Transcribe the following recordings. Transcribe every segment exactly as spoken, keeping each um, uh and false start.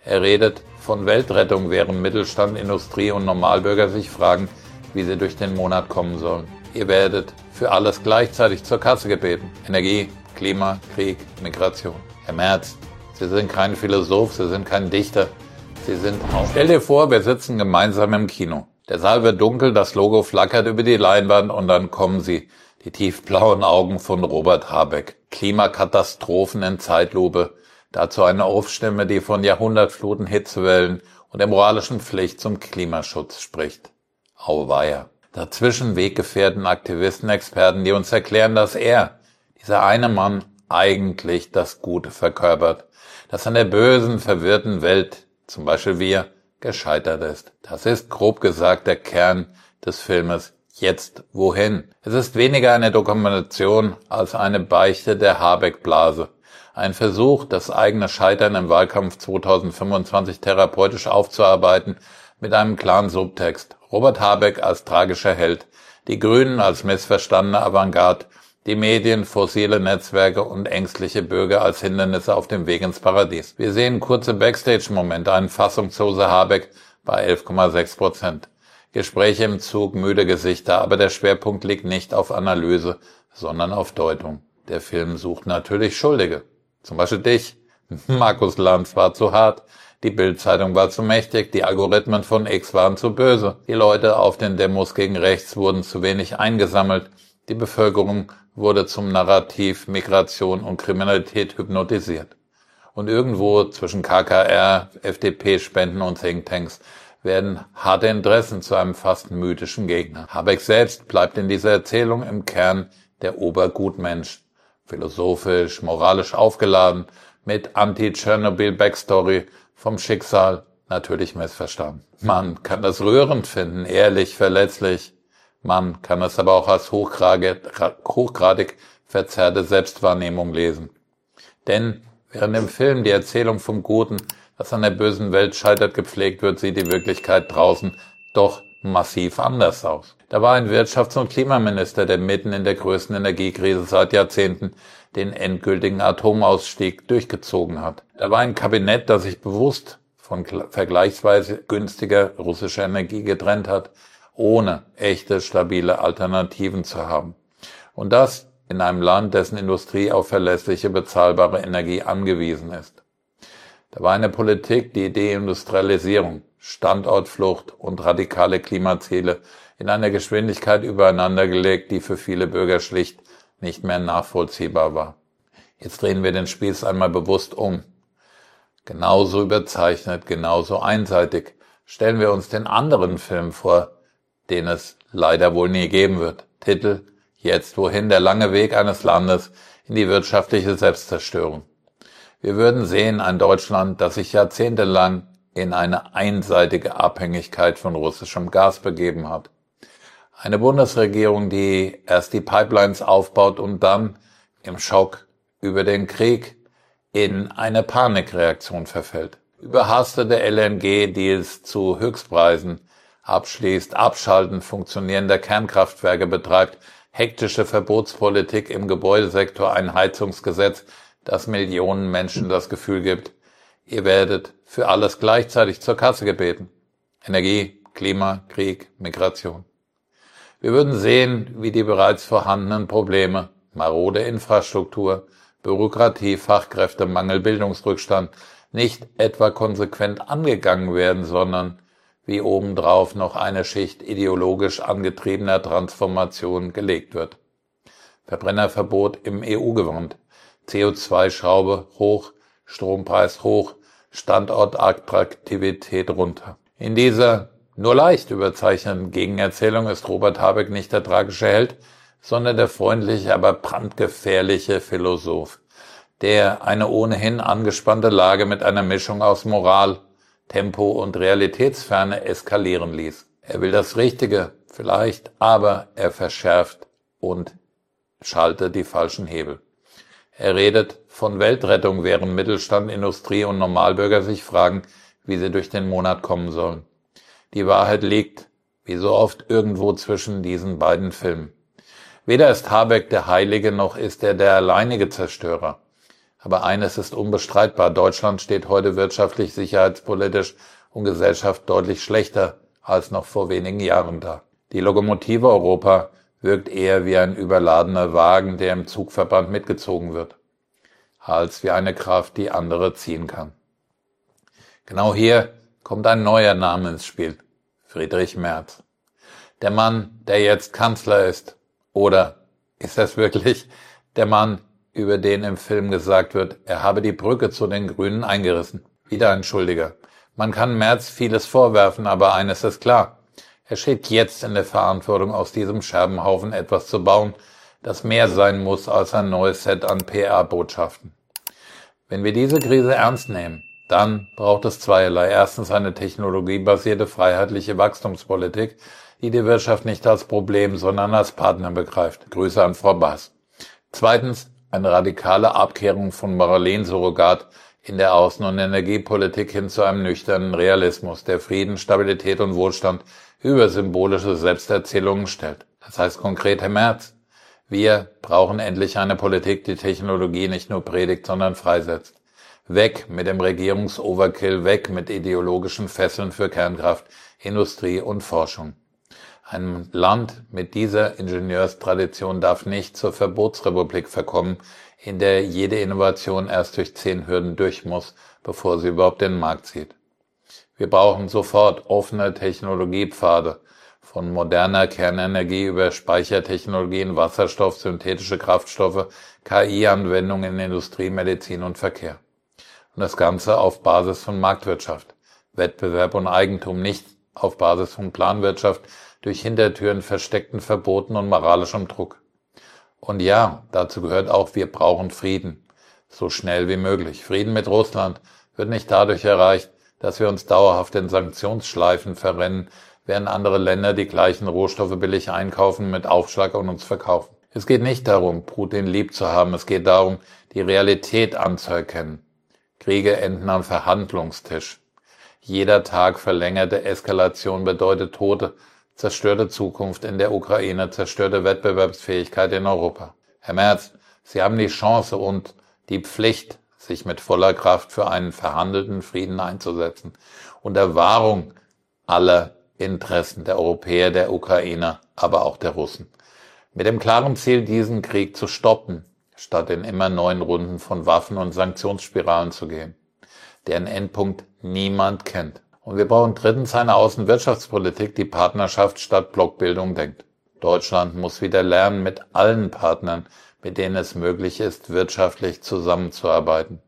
Er redet von Weltrettung, während Mittelstand, Industrie und Normalbürger sich fragen, wie sie durch den Monat kommen sollen. Ihr werdet für alles gleichzeitig zur Kasse gebeten. Energie, Klima, Krieg, Migration. Herr Merz, Sie sind kein Philosoph, Sie sind kein Dichter. Sie sind auch. Stell dir vor, wir sitzen gemeinsam im Kino. Der Saal wird dunkel, das Logo flackert über die Leinwand und dann kommen sie, die tiefblauen Augen von Robert Habeck. Klimakatastrophen in Zeitlupe. Dazu eine Aufstimme, die von Jahrhundertfluten, Hitzewellen und der moralischen Pflicht zum Klimaschutz spricht. Auweia. Dazwischen Weggefährten, Aktivisten, Experten, die uns erklären, dass er, dieser eine Mann, eigentlich das Gute verkörpert, dass an der bösen, verwirrten Welt, zum Beispiel wir, gescheitert ist. Das ist, grob gesagt, der Kern des Filmes Jetzt wohin? Es ist weniger eine Dokumentation als eine Beichte der Habeck-Blase. Ein Versuch, das eigene Scheitern im Wahlkampf zweitausendfünfundzwanzig therapeutisch aufzuarbeiten mit einem klaren Subtext. Robert Habeck als tragischer Held, die Grünen als missverstandene Avantgarde, die Medien, fossile Netzwerke und ängstliche Bürger als Hindernisse auf dem Weg ins Paradies. Wir sehen kurze Backstage-Momente, einen fassungsloser Habeck bei elf Komma sechs Prozent. Gespräche im Zug, müde Gesichter, aber der Schwerpunkt liegt nicht auf Analyse, sondern auf Deutung. Der Film sucht natürlich Schuldige. Zum Beispiel dich. Markus Lanz war zu hart, die Bild-Zeitung war zu mächtig, die Algorithmen von X waren zu böse, die Leute auf den Demos gegen rechts wurden zu wenig eingesammelt, die Bevölkerung wurde zum Narrativ Migration und Kriminalität hypnotisiert. Und irgendwo zwischen K K R, F D P-Spenden und Thinktanks werden harte Interessen zu einem fast mythischen Gegner. Habeck selbst bleibt in dieser Erzählung im Kern der Obergutmensch. Philosophisch, moralisch aufgeladen, mit Anti-Tschernobyl-Backstory, vom Schicksal natürlich missverstanden. Man kann das rührend finden, ehrlich, verletzlich. Man kann es aber auch als hochgradig, hochgradig verzerrte Selbstwahrnehmung lesen. Denn während im Film die Erzählung vom Guten, das an der bösen Welt scheitert, gepflegt wird, sieht die Wirklichkeit draußen doch massiv anders aus. Da war ein Wirtschafts- und Klimaminister, der mitten in der größten Energiekrise seit Jahrzehnten den endgültigen Atomausstieg durchgezogen hat. Da war ein Kabinett, das sich bewusst von vergleichsweise günstiger russischer Energie getrennt hat, ohne echte, stabile Alternativen zu haben. Und das in einem Land, dessen Industrie auf verlässliche, bezahlbare Energie angewiesen ist. Da war eine Politik, die Deindustrialisierung, Standortflucht und radikale Klimaziele in einer Geschwindigkeit übereinandergelegt, die für viele Bürger schlicht nicht mehr nachvollziehbar war. Jetzt drehen wir den Spieß einmal bewusst um. Genauso überzeichnet, genauso einseitig stellen wir uns den anderen Film vor, den es leider wohl nie geben wird. Titel: Jetzt wohin? Der lange Weg eines Landes in die wirtschaftliche Selbstzerstörung. Wir würden sehen, ein Deutschland, das sich jahrzehntelang in eine einseitige Abhängigkeit von russischem Gas begeben hat. Eine Bundesregierung, die erst die Pipelines aufbaut und dann im Schock über den Krieg in eine Panikreaktion verfällt. Überhastete L N G-Deals zu Höchstpreisen abschließt, Abschalten funktionierender Kernkraftwerke betreibt, hektische Verbotspolitik im Gebäudesektor, ein Heizungsgesetz, das Millionen Menschen das Gefühl gibt, ihr werdet für alles gleichzeitig zur Kasse gebeten. Energie, Klima, Krieg, Migration. Wir würden sehen, wie die bereits vorhandenen Probleme, marode Infrastruktur, Bürokratie, Fachkräftemangel, Bildungsrückstand nicht etwa konsequent angegangen werden, sondern wie obendrauf noch eine Schicht ideologisch angetriebener Transformation gelegt wird. Verbrennerverbot im E U-Gewand, C O zwei Schraube hoch, Strompreis hoch, Standortattraktivität runter. In dieser nur leicht überzeichneten Gegenerzählung ist Robert Habeck nicht der tragische Held, sondern der freundliche, aber brandgefährliche Philosoph, der eine ohnehin angespannte Lage mit einer Mischung aus Moral, Tempo und Realitätsferne eskalieren ließ. Er will das Richtige, vielleicht, aber er verschärft und schaltet die falschen Hebel. Er redet von Weltrettung, während Mittelstand, Industrie und Normalbürger sich fragen, wie sie durch den Monat kommen sollen. Die Wahrheit liegt, wie so oft, irgendwo zwischen diesen beiden Filmen. Weder ist Habeck der Heilige, noch ist er der alleinige Zerstörer. Aber eines ist unbestreitbar: Deutschland steht heute wirtschaftlich, sicherheitspolitisch und Gesellschaft deutlich schlechter als noch vor wenigen Jahren da. Die Lokomotive Europa wirkt eher wie ein überladener Wagen, der im Zugverband mitgezogen wird, als wie eine Kraft, die andere ziehen kann. Genau hier kommt ein neuer Name ins Spiel: Friedrich Merz. Der Mann, der jetzt Kanzler ist. Oder ist das wirklich der Mann, über den im Film gesagt wird, er habe die Brücke zu den Grünen eingerissen? Wieder ein Schuldiger. Man kann Merz vieles vorwerfen, aber eines ist klar: Er steht jetzt in der Verantwortung, aus diesem Scherbenhaufen etwas zu bauen, das mehr sein muss als ein neues Set an P R-Botschaften. Wenn wir diese Krise ernst nehmen, dann braucht es zweierlei. Erstens eine technologiebasierte freiheitliche Wachstumspolitik, die die Wirtschaft nicht als Problem, sondern als Partner begreift. Grüße an Frau Baas. Zweitens eine radikale Abkehrung von Moralin-Surrogat in der Außen- und Energiepolitik hin zu einem nüchternen Realismus, der Frieden, Stabilität und Wohlstand über symbolische Selbsterzählungen stellt. Das heißt konkret, Herr Merz, wir brauchen endlich eine Politik, die Technologie nicht nur predigt, sondern freisetzt. Weg mit dem Regierungsoverkill, weg mit ideologischen Fesseln für Kernkraft, Industrie und Forschung. Ein Land mit dieser Ingenieurstradition darf nicht zur Verbotsrepublik verkommen, in der jede Innovation erst durch zehn Hürden durch muss, bevor sie überhaupt den Markt sieht. Wir brauchen sofort offene Technologiepfade, von moderner Kernenergie über Speichertechnologien, Wasserstoff, synthetische Kraftstoffe, K I-Anwendungen in Industrie, Medizin und Verkehr. Und das Ganze auf Basis von Marktwirtschaft, Wettbewerb und Eigentum, nicht auf Basis von Planwirtschaft, durch Hintertüren, versteckten Verboten und moralischem Druck. Und ja, dazu gehört auch, wir brauchen Frieden, so schnell wie möglich. Frieden mit Russland wird nicht dadurch erreicht, dass wir uns dauerhaft in Sanktionsschleifen verrennen, während andere Länder die gleichen Rohstoffe billig einkaufen, mit Aufschlag an uns verkaufen. Es geht nicht darum, Putin lieb zu haben, es geht darum, die Realität anzuerkennen. Kriege enden am Verhandlungstisch. Jeder Tag verlängerte Eskalation bedeutet Tote, zerstörte Zukunft in der Ukraine, zerstörte Wettbewerbsfähigkeit in Europa. Herr Merz, Sie haben die Chance und die Pflicht, sich mit voller Kraft für einen verhandelten Frieden einzusetzen, unter Wahrung aller Interessen der Europäer, der Ukrainer, aber auch der Russen. Mit dem klaren Ziel, diesen Krieg zu stoppen, statt in immer neuen Runden von Waffen- und Sanktionsspiralen zu gehen, deren Endpunkt niemand kennt. Und wir brauchen drittens eine Außenwirtschaftspolitik, die Partnerschaft statt Blockbildung denkt. Deutschland muss wieder lernen, mit allen Partnern, mit denen es möglich ist, wirtschaftlich zusammenzuarbeiten.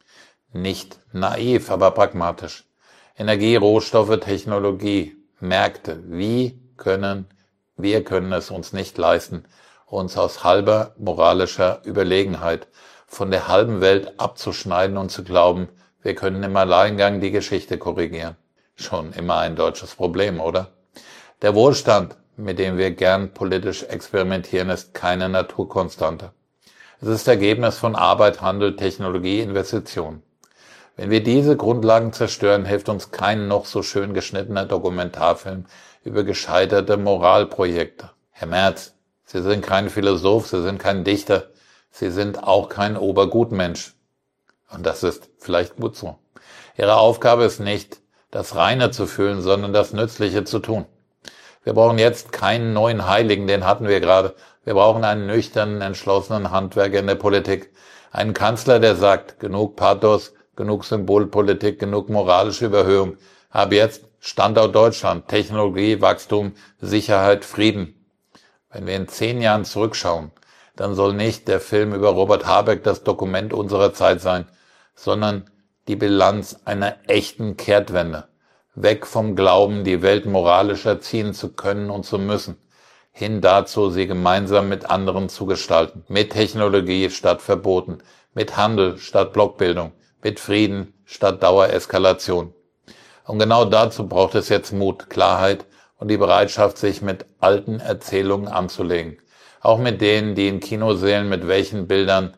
Nicht naiv, aber pragmatisch. Energie, Rohstoffe, Technologie, Märkte. Wie können, wir können es uns nicht leisten, uns aus halber moralischer Überlegenheit von der halben Welt abzuschneiden und zu glauben, wir können im Alleingang die Geschichte korrigieren. Schon immer ein deutsches Problem, oder? Der Wohlstand, mit dem wir gern politisch experimentieren, ist keine Naturkonstante. Es ist Ergebnis von Arbeit, Handel, Technologie, Investition. Wenn wir diese Grundlagen zerstören, hilft uns kein noch so schön geschnittener Dokumentarfilm über gescheiterte Moralprojekte. Herr Merz, Sie sind kein Philosoph, Sie sind kein Dichter, Sie sind auch kein Obergutmensch. Und das ist vielleicht gut so. Ihre Aufgabe ist nicht, das Reine zu fühlen, sondern das Nützliche zu tun. Wir brauchen jetzt keinen neuen Heiligen, den hatten wir gerade. Wir brauchen einen nüchternen, entschlossenen Handwerker in der Politik. Einen Kanzler, der sagt, genug Pathos, genug Symbolpolitik, genug moralische Überhöhung. Ab jetzt Standort Deutschland, Technologie, Wachstum, Sicherheit, Frieden. Wenn wir in zehn Jahren zurückschauen, dann soll nicht der Film über Robert Habeck das Dokument unserer Zeit sein, sondern die Bilanz einer echten Kehrtwende. Weg vom Glauben, die Welt moralisch erziehen zu können und zu müssen, hin dazu, sie gemeinsam mit anderen zu gestalten. Mit Technologie statt Verboten, mit Handel statt Blockbildung, mit Frieden statt Dauereskalation. Und genau dazu braucht es jetzt Mut, Klarheit und die Bereitschaft, sich mit alten Erzählungen anzulegen. Auch mit denen, die in Kinosälen mit welchen Bildern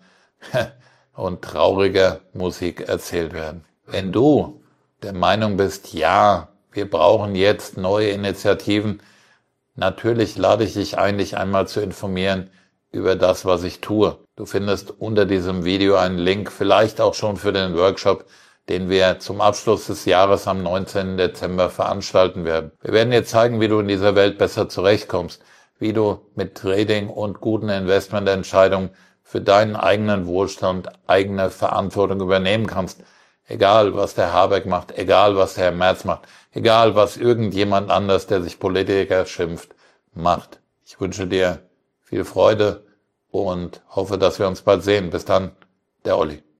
und trauriger Musik erzählt werden. Wenn du der Meinung bist, ja, wir brauchen jetzt neue Initiativen, natürlich lade ich dich ein, dich einmal zu informieren, über das, was ich tue. Du findest unter diesem Video einen Link, vielleicht auch schon für den Workshop, den wir zum Abschluss des Jahres am neunzehnten Dezember veranstalten werden. Wir werden dir zeigen, wie du in dieser Welt besser zurechtkommst, wie du mit Trading und guten Investmententscheidungen für deinen eigenen Wohlstand eigene Verantwortung übernehmen kannst. Egal, was der Habeck macht, egal, was der Herr Merz macht, egal, was irgendjemand anders, der sich Politiker schimpft, macht. Ich wünsche dir viel Freude und hoffe, dass wir uns bald sehen. Bis dann, der Olli.